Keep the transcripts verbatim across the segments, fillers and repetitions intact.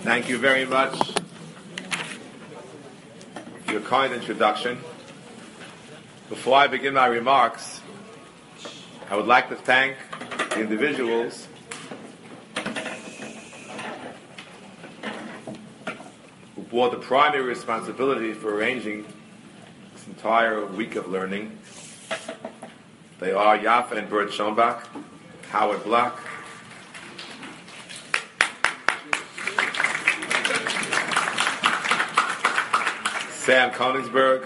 Thank you very much for your kind introduction. Before I begin my remarks, I would like to thank the individuals who bore the primary responsibility for arranging this entire week of learning. They are Yafa and Bert Schoenbach, Howard Block, Sam Konigsberg,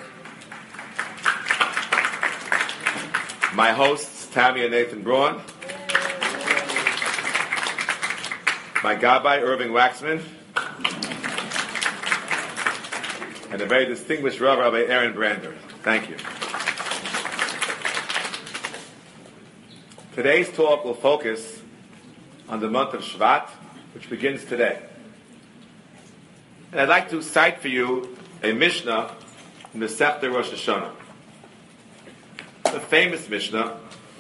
my hosts, Tammy and Nathan Braun, my Gabbai, Irving Waxman, and a very distinguished Rabbi, Rabbi Aaron Brander. Thank you. Today's talk will focus on the month of Shvat, which begins today. And I'd like to cite for you a Mishnah in the Masechta Rosh Hashanah. The famous Mishnah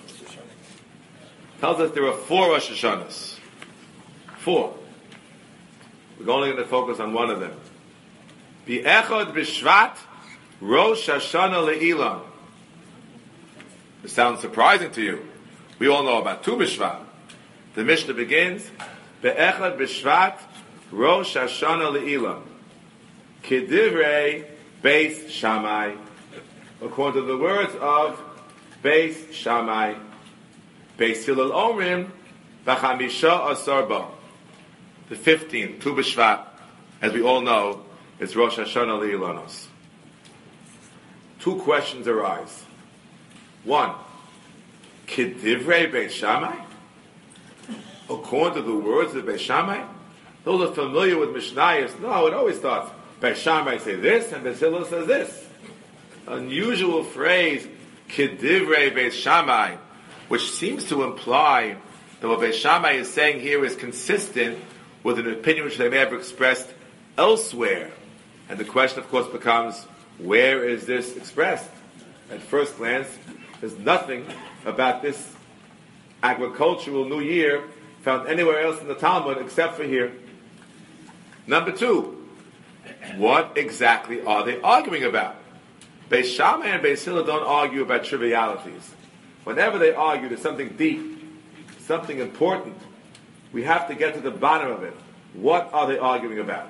tells us there are four Rosh Hashanahs. Four. We're only going to focus on one of them. B'echad b'Shvat Rosh Hashanah le'ilam. This sounds surprising to you. We all know about Tu B'Shvat. The Mishnah begins, B'echad b'Shvat Rosh Hashanah le'ilam. Kedivrei Beis Shammai, according to the words of Beis Shammai, Beis Hillel Omrim, B'chamisha Asar Bo. The fifteenth, Tu B'Shvat, as we all know, is Rosh Hashanah Le'ilanos. Two questions arise. One, Kedivrei Beis Shammai, according to the words of Beis Shammai. Those are familiar with Mishnayos. No, it always starts. Beis Shammai say this, and Beis Hillel says this. Unusual phrase, Kedivrei Beis Shammai, which seems to imply that what Beis Shammai is saying here is consistent with an opinion which they may have expressed elsewhere. And the question, of course, becomes, where is this expressed? At first glance, there's nothing about this agricultural new year found anywhere else in the Talmud except for here. Number two, what exactly are they arguing about? Beis Shammai and Beis Hillel don't argue about trivialities. Whenever they argue, there's something deep, something important. We have to get to the bottom of it. What are they arguing about?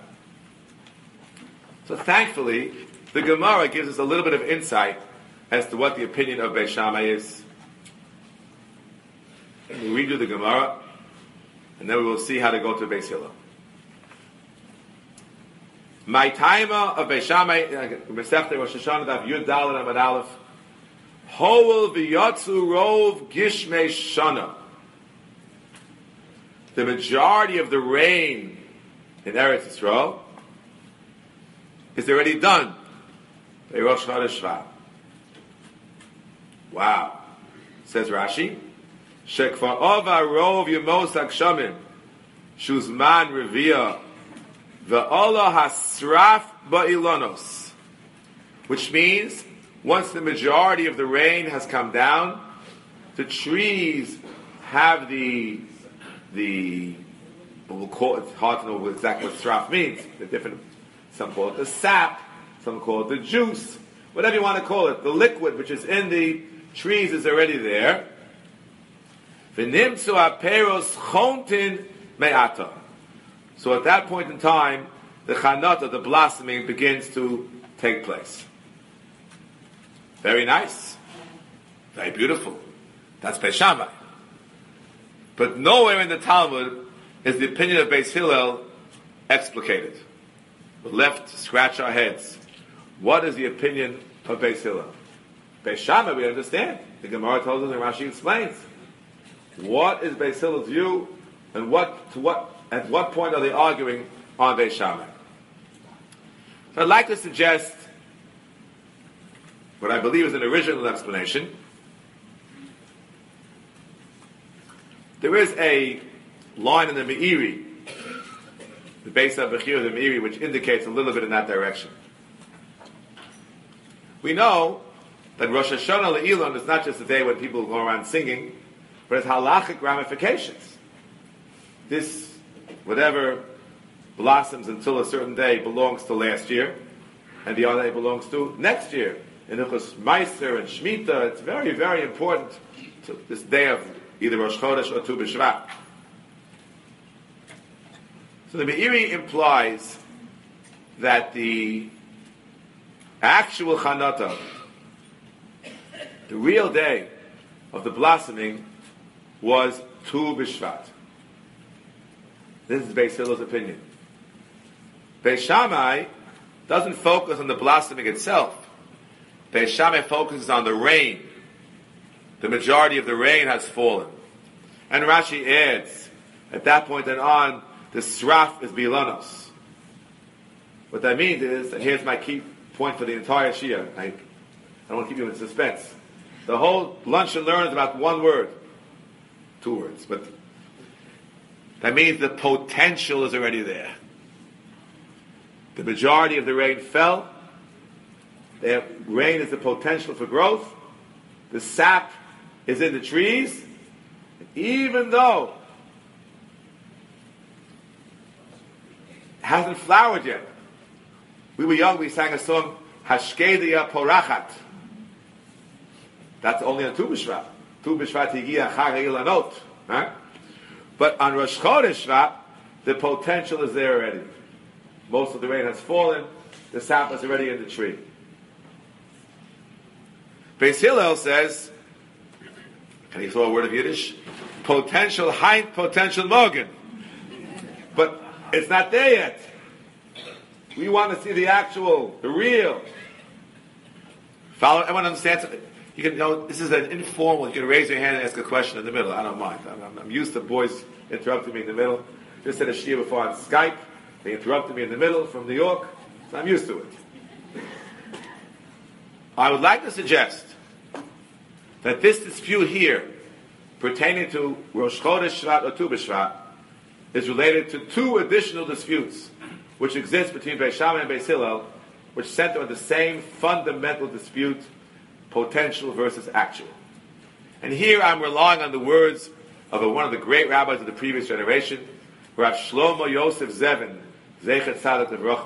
So thankfully, the Gemara gives us a little bit of insight as to what the opinion of Beis Shammai is. We redo the Gemara, and then we will see how to go to Beis Hillel. My taima of Beis Shammai, Masechta Rosh Hashanah, Daf Yud Daled Amud Aleph, Hoel v'yatzu rov gishmei shana. The majority of the rain in Eretz Yisrael is already done by Rosh Chodesh Shvat. Wow. Says Rashi, Shekvar ova rov yemos hagshamim shuzman revia v'ola hasraf ba'ilonos, which means once the majority of the rain has come down, the trees have the the we'll call it, it's hard to know exactly what sraf means. The different, some call it the sap, some call it the juice, whatever you want to call it. The liquid which is in the trees is already there. V'nimtzu aperos chontin me'ata. So at that point in time, the chanata, the blossoming, begins to take place. Very nice. Very beautiful. That's Beis Shammai. But nowhere in the Talmud is the opinion of Beis Hillel explicated. We're left to scratch our heads. What is the opinion of Beis Hillel? Beis Shammai, we understand. The Gemara tells us and Rashi explains. What is Beis Hillel's view, and what to what at what point are they arguing on Beis Shammai? So I'd like to suggest what I believe is an original explanation. There is a line in the Meiri, the base of Bechir, the Meiri, which indicates a little bit in that direction. We know that Rosh Hashanah Le'ilan is not just a day when people go around singing, but it's halachic ramifications. This, whatever blossoms until a certain day belongs to last year, and the other day belongs to next year. In Hilchos Meiser and Shemitah, it's very, very important to this day of either Rosh Chodesh or Tu B'Shvat. So the Meiri implies that the actual Chanata, the real day of the blossoming, was Tu B'Shvat. This is Beis Hillel's opinion. Beis Shammai doesn't focus on the blossoming itself. Beis Shammai focuses on the rain. The majority of the rain has fallen. And Rashi adds, at that point and on, the sraf is bilanos. What that means is, and here's my key point for the entire Shia, I, I don't want to keep you in suspense. The whole lunch and learn is about one word. Two words, but that means the potential is already there. The majority of the rain fell. The rain is the potential for growth. The sap is in the trees. Even though it hasn't flowered yet. We were young, we sang a song, Hashkedia Porachat. That's only on Tu B'Shvat. Tu B'Shvat Higia Chag HaIlanot. Right? But on Rosh Chodesh Shvat, the potential is there already. Most of the rain has fallen. The sap is already in the tree. Beis Hillel says, can you throw a word of Yiddish? Potential Heint, potential Morgen. But it's not there yet. We want to see the actual, the real. Follow, everyone understands? You can, you know, this is an informal, you can raise your hand and ask a question in the middle. I don't mind. I'm, I'm used to boys interrupting me in the middle. Just had a shiur before on Skype. They interrupted me in the middle from New York. So I'm used to it. I would like to suggest that this dispute here, pertaining to Rosh Chodesh Shvat or Tu B'Shvat, is related to two additional disputes which exist between Beis Shammai and Beis Hillel, which center on the same fundamental dispute, potential versus actual. And here I'm relying on the words of a, one of the great rabbis of the previous generation, Rav Shlomo Yosef Zevin, Zeichet Tzadik Livrocha.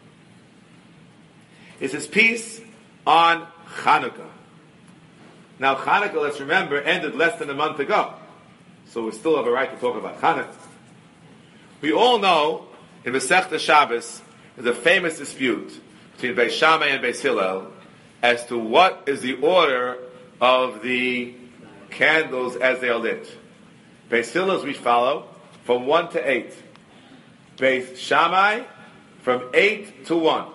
It's his piece on Chanukah. Now Chanukah, let's remember, ended less than a month ago. So we still have a right to talk about Chanukah. We all know, in Masechta Shabbos, there's a famous dispute between Beis Shammai and Beis Hillel as to what is the order of the candles as they are lit. Beis Hillel's we follow from one to eight. Beis Shammai from eight to one.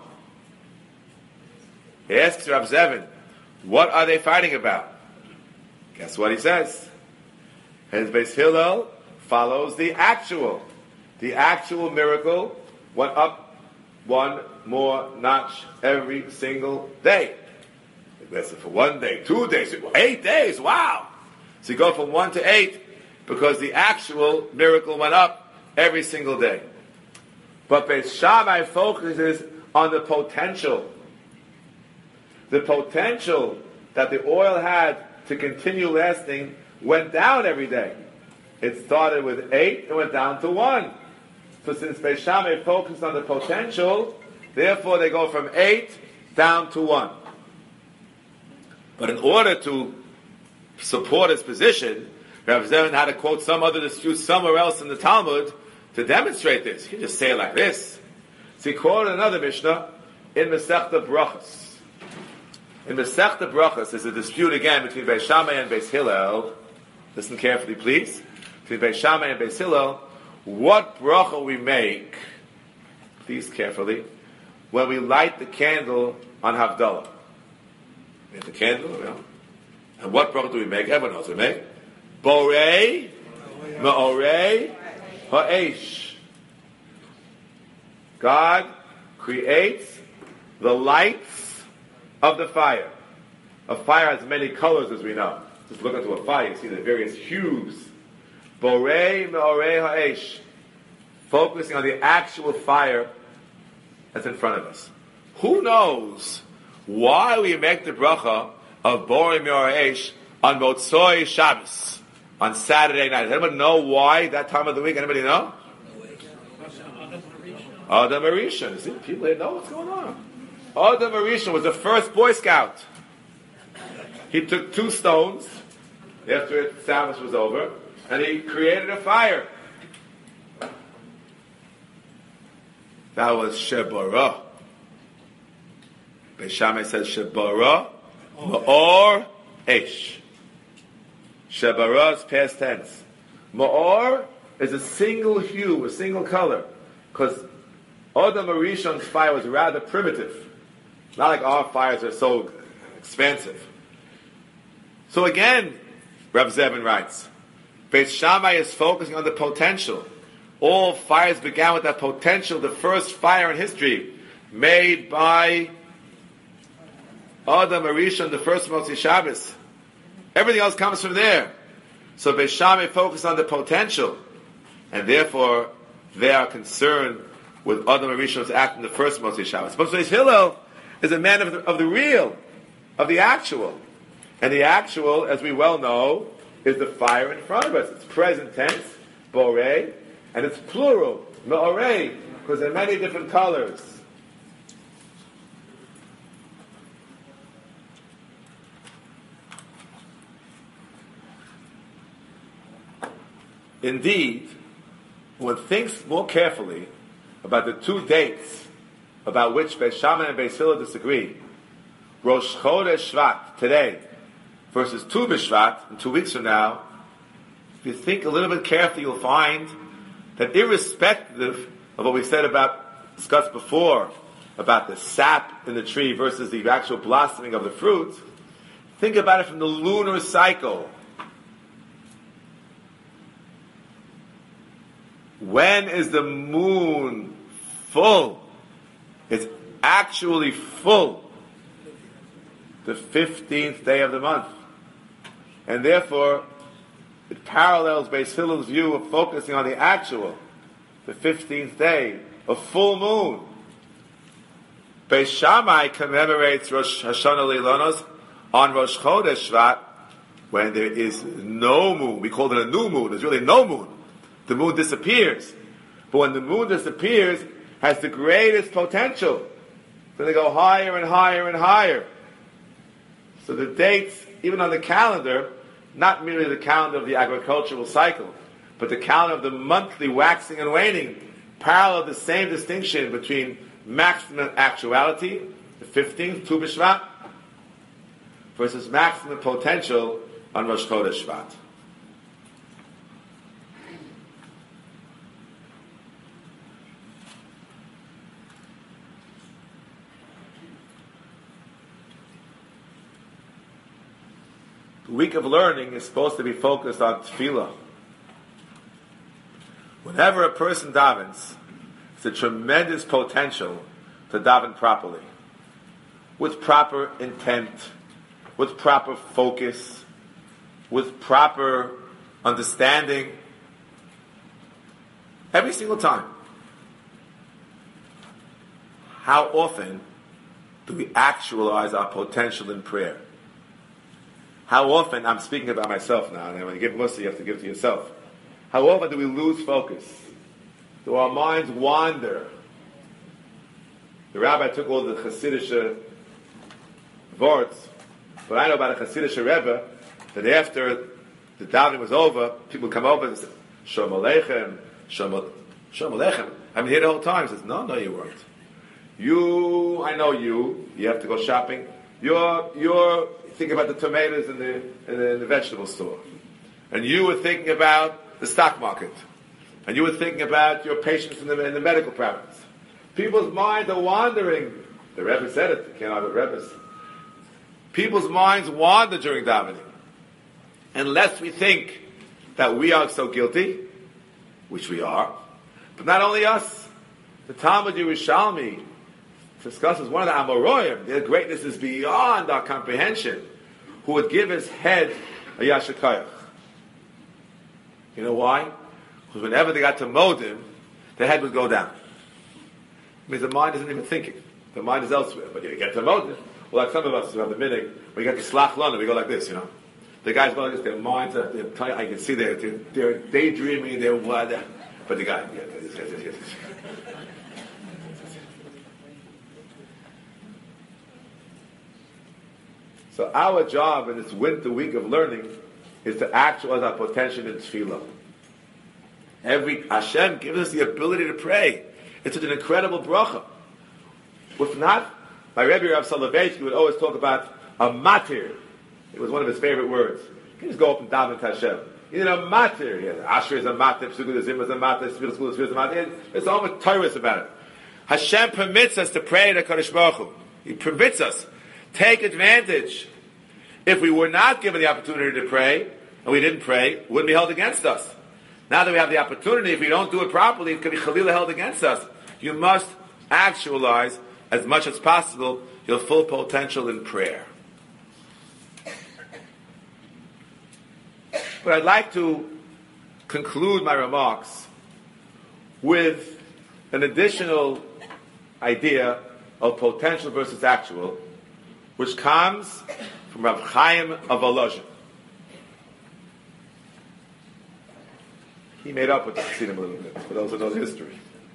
He asks Rav Zevin, what are they fighting about? Guess what he says? His Beis Hillel follows the actual. The actual miracle went up one more notch every single day. That's for one day, two days, eight days, wow! So you go from one to eight because the actual miracle went up every single day. But Beis Shammai focuses on the potential. The potential that the oil had to continue lasting went down every day. It started with eight and went down to one. So since Beis Shammai focused on the potential, therefore they go from eight down to one. But in order to support his position, Rav Zevin had to quote some other dispute somewhere else in the Talmud to demonstrate this. He just say it like this. So he quoted another Mishnah in Masechta Brachos. In Masechta Brachos, there's a dispute again between Beis Shammai and Beis Hillel. Listen carefully, please. Between Beis Shammai and Beis Hillel, what bracha we make, please carefully, when we light the candle on Havdalah. We have the candle, you know. And what bracha do we make? Everyone knows we make. Borei, Ma'orei, Ha'esh. God creates the lights of the fire. A fire has many colors, as we know. Just look into a fire, you see the various hues. Borei me'orei ha'esh. Focusing on the actual fire that's in front of us. Who knows why we make the bracha of Borei me'orei ha'esh on Motzoi Shabbos, on Saturday night? Does anyone know why that time of the week? Anybody know? Adam Arishan. See, people didn't know what's going on. Adam Arishan was the first Boy Scout. He took two stones after Sabbath was over, and he created a fire. That was Shebara. Beis Shammai says Shebara, Ma'or, Eish. Shebara is past tense. Ma'or is a single hue, a single color, because Adam Arishan's fire was rather primitive. Not like our fires are so expansive. So again, Reb Zebin writes, Beis Shammai is focusing on the potential. All fires began with that potential, the first fire in history, made by Adam Arishan, the first Motzi Shabbos. Everything else comes from there. So Beis Shammai focused on the potential, and therefore they are concerned with Adam Arishan's act in the first Motzi Shabbos. But Beis Hillel is a man of the, of the real, of the actual. And the actual, as we well know, is the fire in front of us. It's present tense, borei, and it's plural, me'orei, because there are many different colors. Indeed, one thinks more carefully about the two dates about which Beis Shammai and Beis Hillel disagree, Rosh Chodesh Shvat, today, versus Tu B'Shvat, in two weeks from now, if you think a little bit carefully, you'll find that irrespective of what we said about, discussed before, about the sap in the tree versus the actual blossoming of the fruit, think about it from the lunar cycle. When is the moon full? It's actually full. The fifteenth day of the month. And therefore, it parallels Beis Hillel's view of focusing on the actual, the fifteenth day, a full moon. Beis Shammai commemorates Rosh Hashanah Leilonos on Rosh Chodesh Shvat, when there is no moon. We call it a new moon. There's really no moon. The moon disappears. But when the moon disappears, it has the greatest potential. Then they go higher and higher and higher. So the dates, even on the calendar, not merely the calendar of the agricultural cycle, but the calendar of the monthly waxing and waning, parallel the same distinction between maximum actuality, the fifteenth, Tu B'Shvat, versus maximum potential on Rosh Chodesh Shvat. The week of learning is supposed to be focused on tefillah. Whenever a person davens, it's a tremendous potential to daven properly, with proper intent, with proper focus, with proper understanding, every single time. How often do we actualize our potential in prayer? How often, I'm speaking about myself now, and when you give mussar, you have to give to yourself. How often do we lose focus? Do our minds wander? The rabbi took all the Hasidic words, but I know about a Hasidic Rebbe, that after the davening was over, people would come over and say, Shalom Aleichem, Shalom Aleichem. I'm here the whole time. He says, no, no, you weren't. You, I know you, you have to go shopping. You're, you're, thinking about the tomatoes in the, in the in the vegetable store, and you were thinking about the stock market, and you were thinking about your patients in the, in the medical practice. People's minds are wandering. The Rebbe said it. You can't argue with Rebbes. People's minds wander during davening, unless we think that we are so guilty, which we are. But not only us. The Talmud Yerushalmi discusses one of the Amoraim. Their greatness is beyond our comprehension. Who would give his head a yashikayach? You know why? Because whenever they got to Modim, the head would go down. It means the mind isn't even thinking. The mind is elsewhere. But you get to Modim, well, like some of us who have the minhag, we get to Slach Lana, we go like this, you know. The guys go like this, their minds are, they're, I can see they're, they're daydreaming, they're what, but the guy, yeah, yes, yes, yes, yes. So our job in this winter week of learning is to actualize our potential in tefillah. Every Hashem gives us the ability to pray. It's such an incredible bracha. If not, my Rebbe Rav Soloveitchik would always talk about a matir. It was one of his favorite words. You can just go up and daven to Hashem. You know, matir. Yeah, Asher is a matir, Pesukah de Zimra is a matir, Sfil School is a matir. It's all much Torahs about it. Hashem permits us to pray to Kadosh Baruch Hu. He permits us. Take advantage. If we were not given the opportunity to pray, and we didn't pray, it wouldn't be held against us. Now that we have the opportunity, if we don't do it properly, it could be chalila held against us. You must actualize, as much as possible, your full potential in prayer. But I'd like to conclude my remarks with an additional idea of potential versus actual, which comes from Rav Chaim of Volozhin. He made up with the Chassidim a little bit, for those who know the history.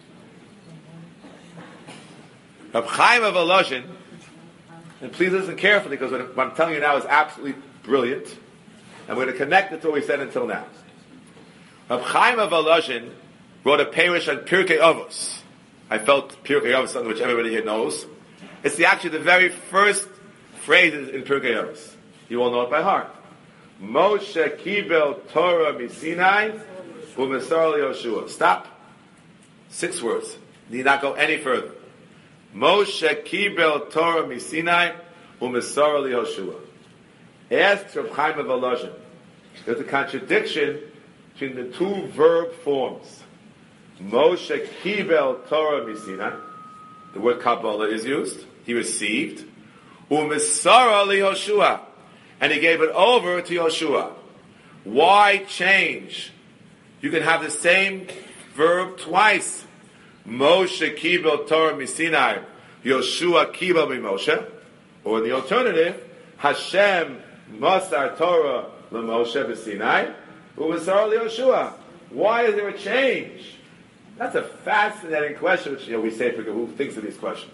Rav Chaim of Volozhin, and please listen carefully, because what I'm telling you now is absolutely brilliant, and we're going to connect it to what we said until now. Rav Chaim of Volozhin wrote a parish on Pirkei Avos. I felt Pirkei Avos is something which everybody here knows. It's the, actually the very first phrases in Pirkei Avos. You all know it by heart. Moshe kibel Torah misinai u'mesar liYoshua. Stop. Six words. Need not go any further. Moshe kibel Torah misinai u'mesar liYoshua. Ask Rav Chaim of Volozhin. There's a contradiction between the two verb forms. Moshe kibel Torah misinai. The word Kabbalah is used. He received. U'mesara liYoshua. And he gave it over to Yoshua. Why change? You can have the same verb twice. Moshe kibel Torah misinai. Yoshua kibel mimoshe. Or the alternative, Hashem masar Torah l'Moshe b'Sinai. U'mesara liYoshua. Why is there a change? That's a fascinating question, which, you know, we say for who thinks of these questions.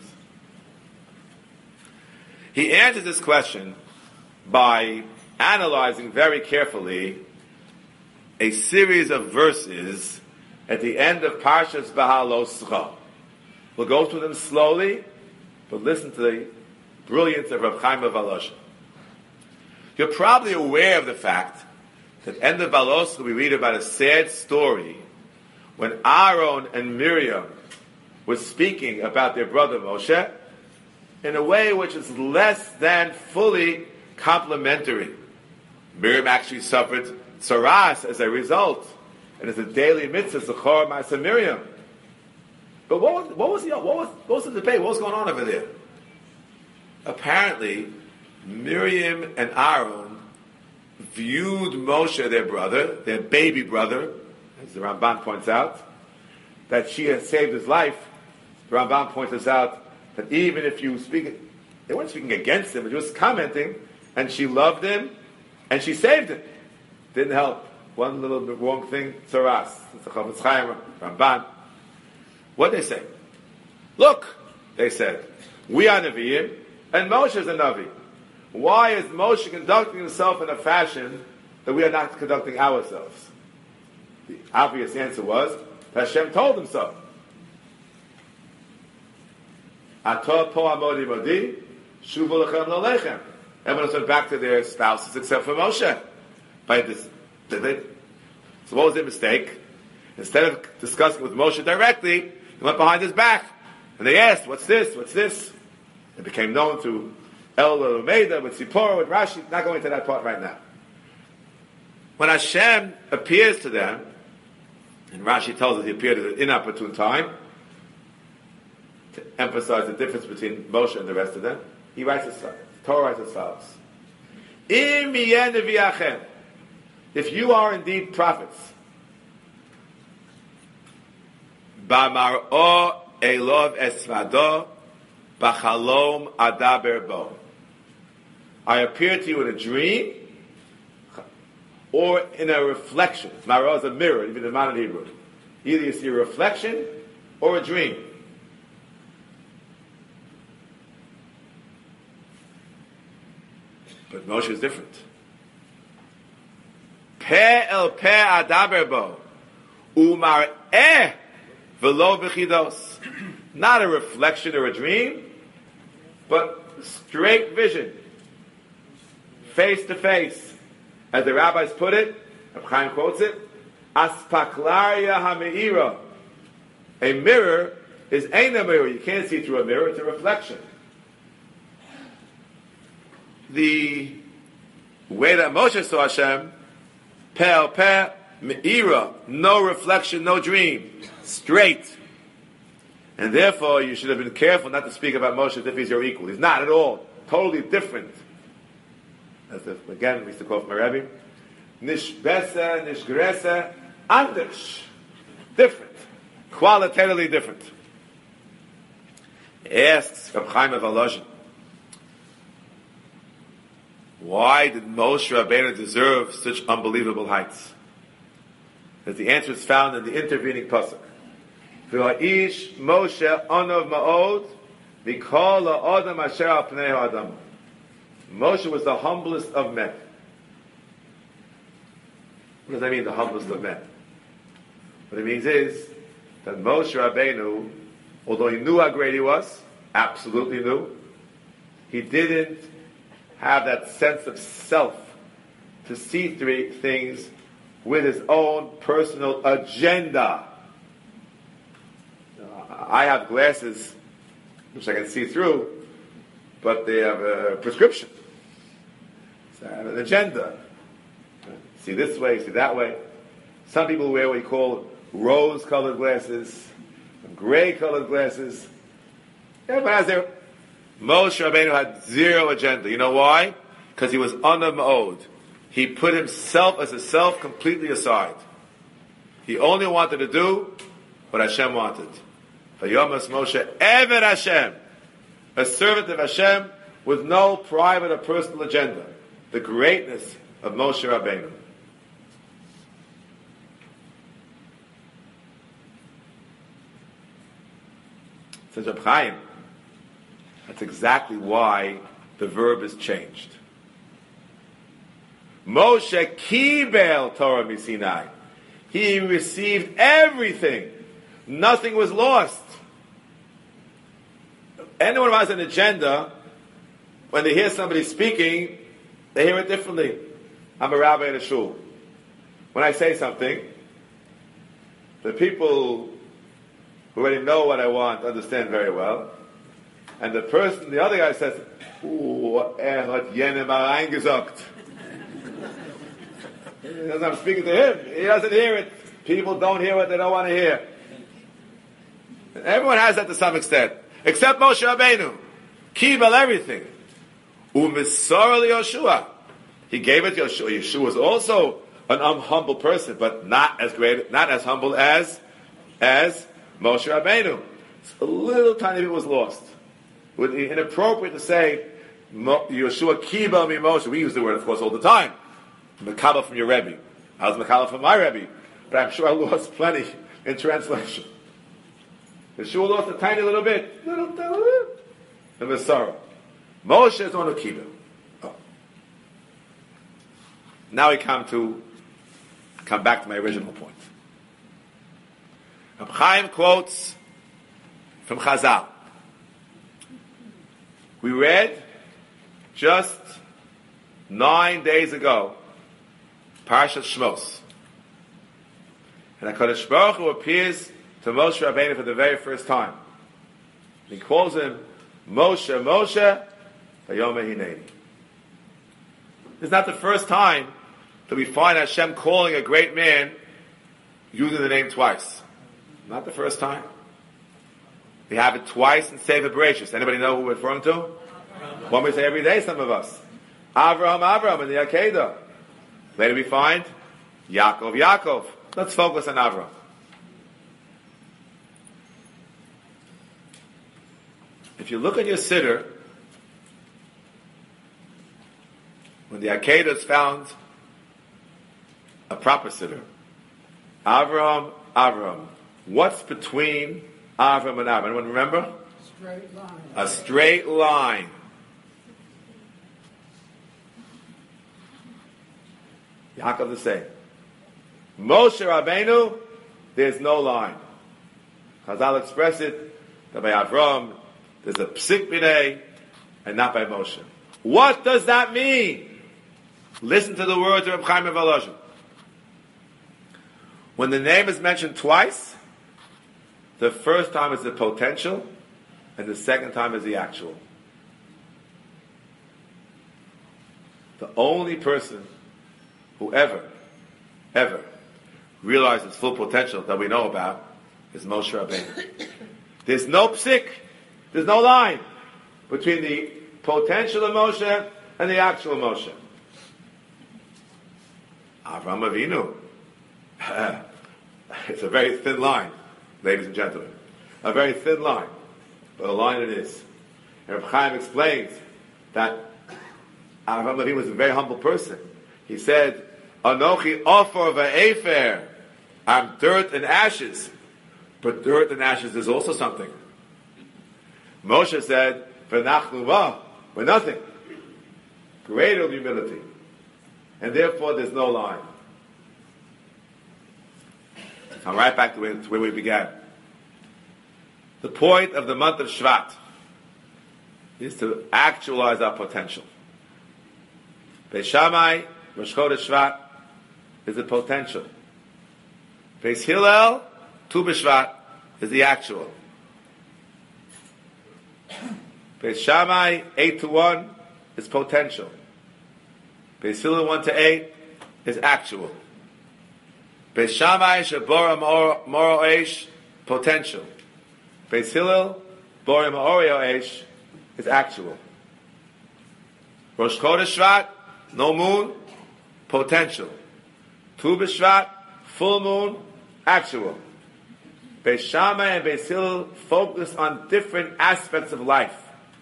He answers this question by analyzing very carefully a series of verses at the end of Parshas Beha'aloscha. We'll go through them slowly, but listen to the brilliance of Rav Chaim of Volozhin. You're probably aware of the fact that at the end of Beha'aloscha we read about a sad story when Aaron and Miriam were speaking about their brother Moshe in a way which is less than fully complimentary. Miriam actually suffered tsaras as a result, and it's a daily mitzvah, Zechor Ma'aseh Miriam. But what was, what was the what was what was the debate? What was going on over there? Apparently, Miriam and Aaron viewed Moshe, their brother, their baby brother, as the Ramban points out, that she had saved his life. The Ramban points us out that even if you speak, they weren't speaking against him, but just commenting, and she loved him, and she saved him. Didn't help. One little bit wrong thing, tsaras. It's the Chofetz Chaim, Ramban. What did they say? Look, they said, we are Nevi'im, and Moshe is a Navi. Why is Moshe conducting himself in a fashion that we are not conducting ourselves? The obvious answer was, Hashem told him so. Atah po amodi modi, shuvu lechem lo lechem. Everyone went back to their spouses except for Moshe. By this, did they? So what was their mistake? Instead of discussing with Moshe directly, he went behind his back. And they asked, what's this? What's this? It became known through El Lumeda, with Sipporah, with Rashi. Not going into that part right now. When Hashem appears to them, and Rashi tells us he appeared at an inopportune time, to emphasize the difference between Moshe and the rest of them, he writes as follows. Torah writes as follows. Im yeh nevi'achem. If you are indeed prophets, B'mar'o elov esvado, b'chalom adaber bo. I appear to you in a dream, or in a reflection. Mar'o is a mirror, even in modern Hebrew. Either you see a reflection, or a dream. But Moshe is different. Pe el pe adaber bo, umar'eh v'lo b'chidos. Not a reflection or a dream, but straight vision, face to face. As the rabbis put it, Reb Chaim quotes it, aspaklaria hameira. A mirror is ain't a mirror. You can't see through a mirror, it's a reflection. The way that Moshe saw Hashem, Peh Peh Me'ira, no reflection, no dream, straight. And therefore, you should have been careful not to speak about Moshe as if he's your equal. He's not at all. Totally different. As if, again, we used to quote from my Rebbe, Nish Besa, Nish Gresa, Anders. Different. Qualitatively different. Asks Reb Chaim of Volozhin, why did Moshe Rabbeinu deserve such unbelievable heights? Because the answer is found in the intervening pasuk. V'ha'ish Moshe onov ma'od mikol ha'adam asher al pnei ha'adam. Moshe was the humblest of men. What does that mean, the humblest of men? What it means is that Moshe Rabbeinu, although he knew how great he was, absolutely knew, he didn't have that sense of self to see through things with his own personal agenda. I have glasses which I can see through, but they have a prescription. So I have an agenda. See this way, see that way. Some people wear what you call rose-colored glasses, gray-colored glasses. Everybody has their... Moshe Rabbeinu had zero agenda. You know why? Because he was under Ma'od. He put himself as a self completely aside. He only wanted to do what Hashem wanted. Vayomas Moshe Eved Hashem, a servant of Hashem with no private or personal agenda. The greatness of Moshe Rabbeinu. Says Reb Chaim, that's exactly why the verb is changed. Moshe kibel Torah misinai. He received everything. Nothing was lost. Anyone who has an agenda, when they hear somebody speaking, they hear it differently. I'm a rabbi in a shul. When I say something, the people who already know what I want understand very well. And the person, the other guy says, "Ooh, er hat jenem reingesagt." As I'm speaking to him, he doesn't hear it. People don't hear what they don't want to hear. And everyone has that to some extent, except Moshe Rabbeinu. Kibel everything. Umisor li Yoshua. He gave it to Yoshua. Yeshua was also an um, humble person, but not as great, not as humble as as Moshe Rabbeinu. A little tiny bit was lost. It would be inappropriate to say Yeshua kibel mi Moshe. We use the word, of course, all the time. Mekabel from your Rebbe. I was Mekabel from my Rebbe, but I'm sure I lost plenty in translation. Yeshua lost a tiny little bit, little, little, and the sorrow. Moshe is on a kibel. Oh. Now we come to come back to my original point. Reb Chaim quotes from Chazal. We read just nine days ago Parashat Shmos, and HaKadosh Baruch Hu appears to Moshe Rabbeinu for the very first time. He calls him Moshe, Moshe, Vayomeh Hineni. It's not the first time that we find Hashem calling a great man using the name twice. Not the first time. We have it twice in Sefer Bereshis. Anybody know who we're referring to? One we say every day, some of us. Avraham, Avraham in the Akedah. Later we find Yaakov, Yaakov. Let's focus on Avraham. If you look at your siddur, when the Akedah is found a proper siddur, Avraham, Avraham. What's between Avraham and Avraham? Anyone remember? Straight line. A straight line. Yaakov the same. Moshe Rabbeinu, there's no line. Chazal express it that by Avram, there's a psik b'nei, and not by Moshe. What does that mean? Listen to the words of Reb Chaim of Volozhin. When the name is mentioned twice, the first time is the potential, and the second time is the actual. The only person who ever, ever realized his full potential that we know about is Moshe Rabbeinu. There's no psik, there's no line between the potential of Moshe and the actual Moshe. Avram Avinu. It's a very thin line, ladies and gentlemen. A very thin line, but a line it is. And Reb Chaim explains that Avram Avinu was a very humble person. He said, Anochi ofer ve'efer, I'm dirt and ashes. But dirt and ashes is also something. Moshe said, V'nachnu ma, we're nothing. Greater humility. And therefore there's no line. I'm right back to where, to where we began. The point of the month of Shvat is to actualize our potential. Beis Shammai, Rosh Chodesh Shvat, is the potential. Beis Hillel, Tu B'Shvat, is the actual. Beis Shammai, eight to one, is potential. Beis Hillel, one to eight, is actual. Beis Shammai, Shebora Moro Eish, potential. Beis Hillel, Bora Ma'oreo Eish, is actual. Rosh Chodesh Shvat, no moon, potential. Tu B'Shvat, full moon, actual. Beis Shammai and Beis Hillel focus on different aspects of life.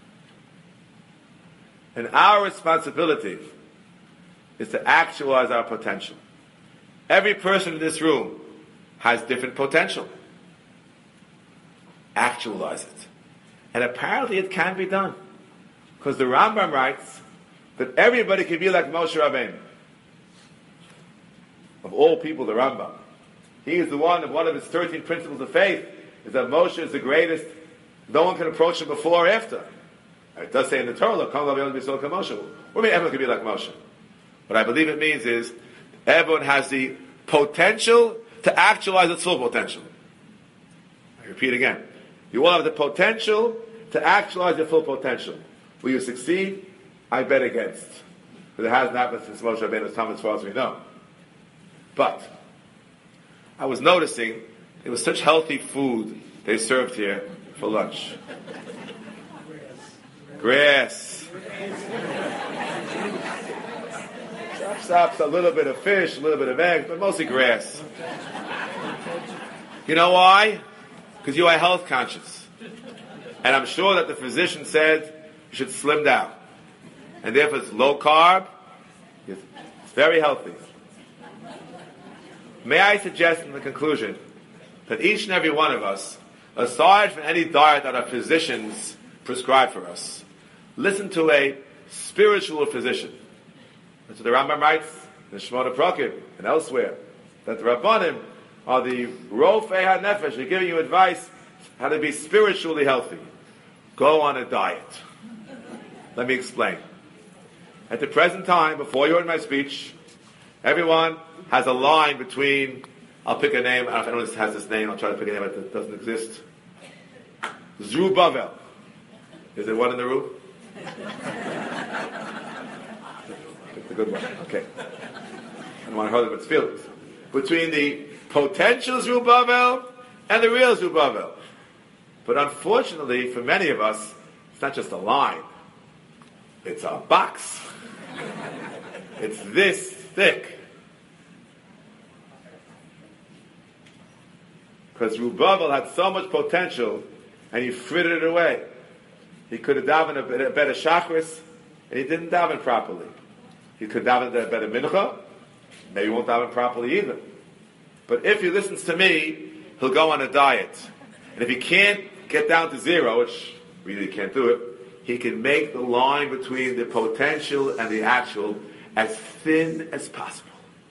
And our responsibility is to actualize our potential. Every person in this room has different potential. Actualize it. And apparently it can be done. Because the Rambam writes that everybody can be like Moshe Rabbeinu. Of all people, the Rambam. He is the one of one of his thirteen principles of faith, is that Moshe is the greatest. No one can approach him before or after. It does say in the Torah, what do you mean everyone can be like Moshe? What I believe it means is, everyone has the potential to actualize its full potential. I repeat again. You all have the potential to actualize your full potential. Will you succeed? I bet against. Because it hasn't happened since Moshe Rabbeinu's time as far as we know. But I was noticing it was such healthy food they served here for lunch. Grass. Stop, stop, a little bit of fish, a little bit of eggs, but mostly grass. You know why? Because you are health conscious. And I'm sure that the physician said you should slim down. And therefore it's low carb, it's very healthy. May I suggest in the conclusion that each and every one of us, aside from any diet that our physicians prescribe for us, listen to a spiritual physician. That's what the Rambam writes in the Shemona Prakim and elsewhere, that the Rabbanim are the Rofei HaNefesh. They're giving you advice how to be spiritually healthy. Go on a diet. Let me explain. At the present time, before you heard my speech, everyone has a line between, I'll pick a name, I don't know if anyone has this name, I'll try to pick a name that doesn't exist. Zerubbabel. Is there one in the room? Pick the good one. Okay. I don't want to hurt its feelings. Between the potential Zerubbabel and the real Zerubbabel. But unfortunately, for many of us, it's not just a line. It's a box. It's this thick. Because Zerubbabel had so much potential, and he frittered it away. He could have davened a, a better chakras, and he didn't daven properly. He could daven a better mincha, maybe he won't daven properly either. But if he listens to me, he'll go on a diet. And if he can't get down to zero, which really can't do it, he can make the line between the potential and the actual as thin as possible.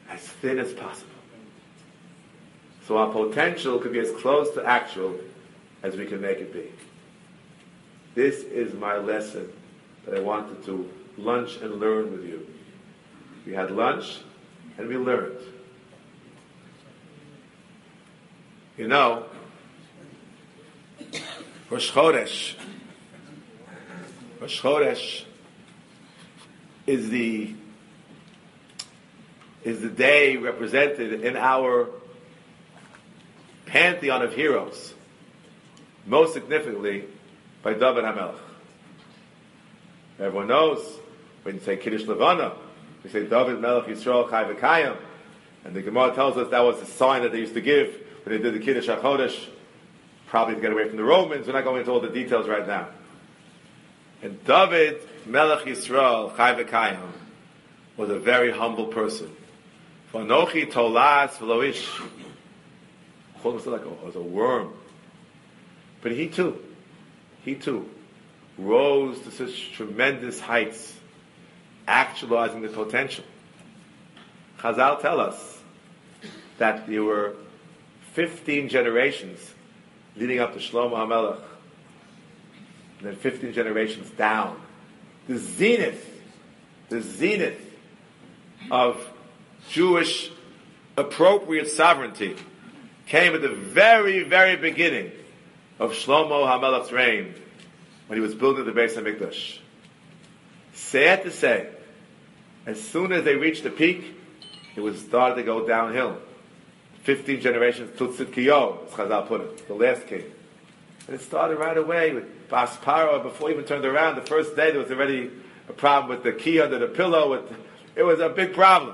as thin as possible. So our potential could be as close to actual as we can make it be. This is my lesson that I wanted to lunch and learn with you. We had lunch and we learned. You know, Rosh Chodesh, Rosh Chodesh is the is the day represented in our pantheon of heroes, most significantly by David HaMelech. Everyone knows when you say Kiddush Levana, you say David Melech Yisrael Chai V'Kayim, and the Gemara tells us that was the sign that they used to give when they did the Kiddush HaChodesh, probably to get away from the Romans. We're not going into all the details right now. And David Melech Yisrael Chai V'Kayim was a very humble person. V'anochi tolas v'lo ish. Called himself like a, as a worm. But he too, he too, rose to such tremendous heights, actualizing the potential. Chazal tell us that there were fifteen generations leading up to Shlomo HaMelech, and then fifteen generations down. The zenith, the zenith of Jewish appropriate sovereignty came at the very, very beginning of Shlomo HaMelech's reign, when he was building the Beis HaMikdash. Sad to say, as soon as they reached the peak, it was started to go downhill. Fifteen generations till Tzidkiyahu, as Chazal put it, the last king. And it started right away with Bas Paro. Before he even turned around, the first day there was already a problem with the key under the pillow. With, it was a big problem.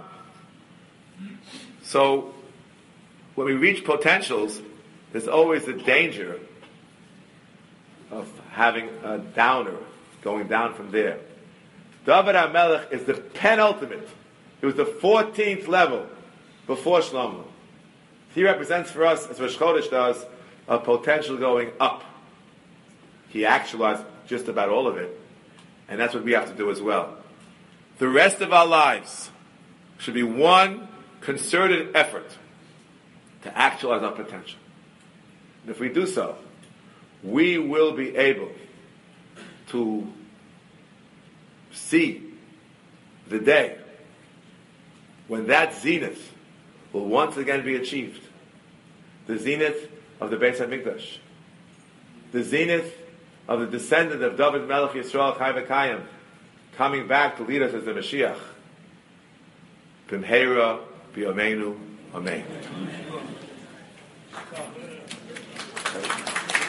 So, when we reach potentials, there's always a danger of having a downer, going down from there. David HaMelech is the penultimate. It was the fourteenth level before Shlomo. He represents for us, as Rosh Chodesh does, a potential going up. He actualized just about all of it. And that's what we have to do as well. The rest of our lives should be one concerted effort to actualize our potential. And if we do so, we will be able to see the day when that zenith will once again be achieved. The zenith of the Beis HaMikdash. The zenith of the descendant of David Melech Yisrael Chai V'Kayim, coming back to lead us as the Mashiach. B'mheira b'yameinu. Amen.